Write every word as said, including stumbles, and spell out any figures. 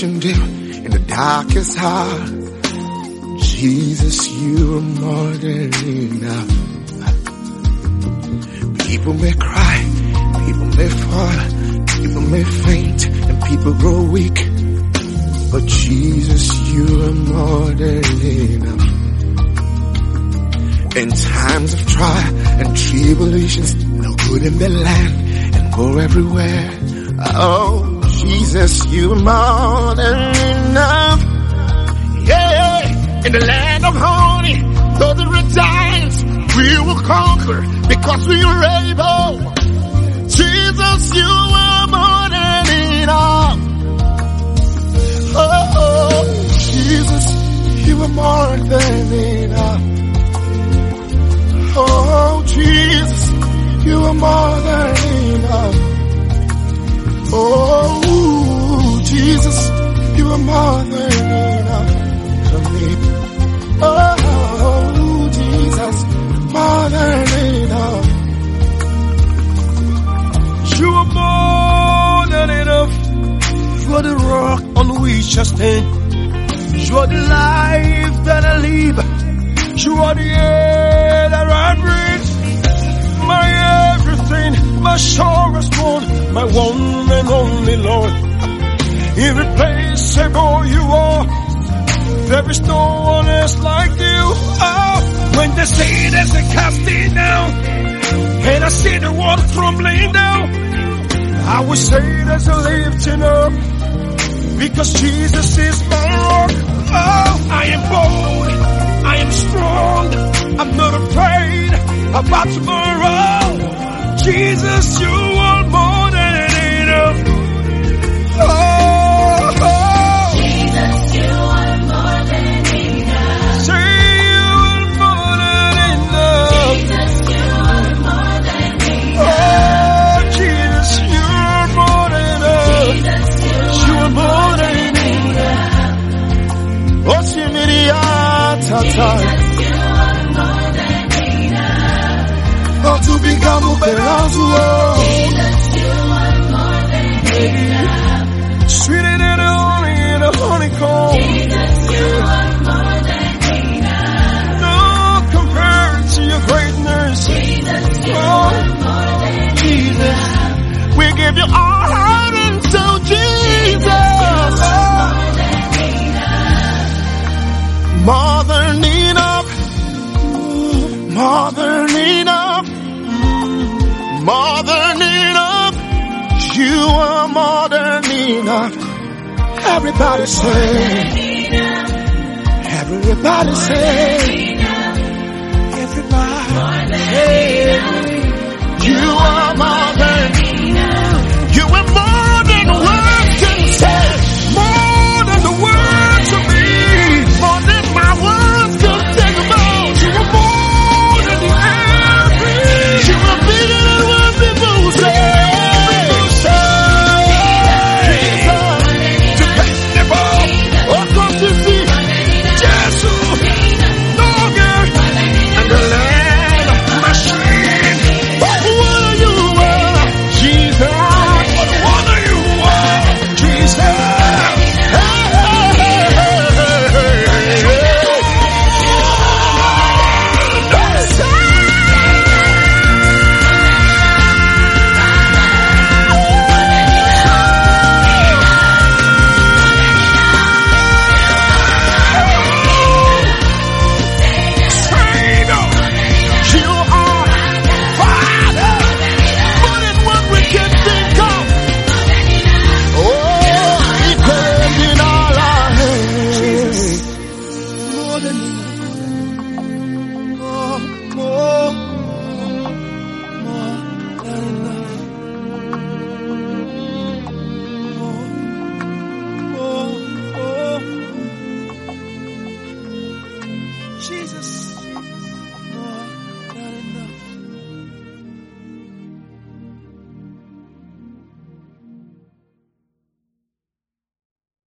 salvation deep in the darkest heart. Jesus, you are more than enough. People may cry, people may fall, people may faint, and people grow weak. But Jesus, you are more than enough. In times of trial and tribulations, no good in the land and go everywhere. Oh, Jesus, you are more than enough. Yeah, in the land of honey, though there are giants, we will conquer because we are able. Jesus, you are more than enough. Oh, oh, Jesus, you are more than enough. Oh, Jesus, you are more than enough. Oh, Jesus, you are more than enough for me. Oh, Jesus, more than enough. You are more than enough. You are the rock on which I stand. You are the life that I live. You are the air that I breathe. My everything, my surest one, my one and only Lord. Irreplaceable you are. There is no one else like you. Oh, when they say there's a casting down, and I see the water trembling down, I will say there's a lifting up, because Jesus is my rock. Oh, I am bold, I am strong, I'm not afraid about tomorrow. Jesus, you are more than enough. Oh, oh. Jesus, you are more than enough. Say you are more than enough. Jesus, you are more than enough. Oh, Jesus, you are more than enough. Jesus, You are more than enough. Oh, Shimiriata. Jesus, you are more than enough. Oh, to become a better Jesus, you are more than enough. Sweeter than the honey in a honeycomb. Jesus, you are more than enough. No compared to your greatness. Jesus, you Oh, are more than Jesus. enough. We give you all heart and soul, Jesus. More than enough. More than enough. More than enough. You are more than enough. Everybody say. Everybody say. Everybody say. You are more than enough. You are more than the words can say. More than the words of me. More than my words can think about. You are more than the average. You are bigger than what people say. Jesus.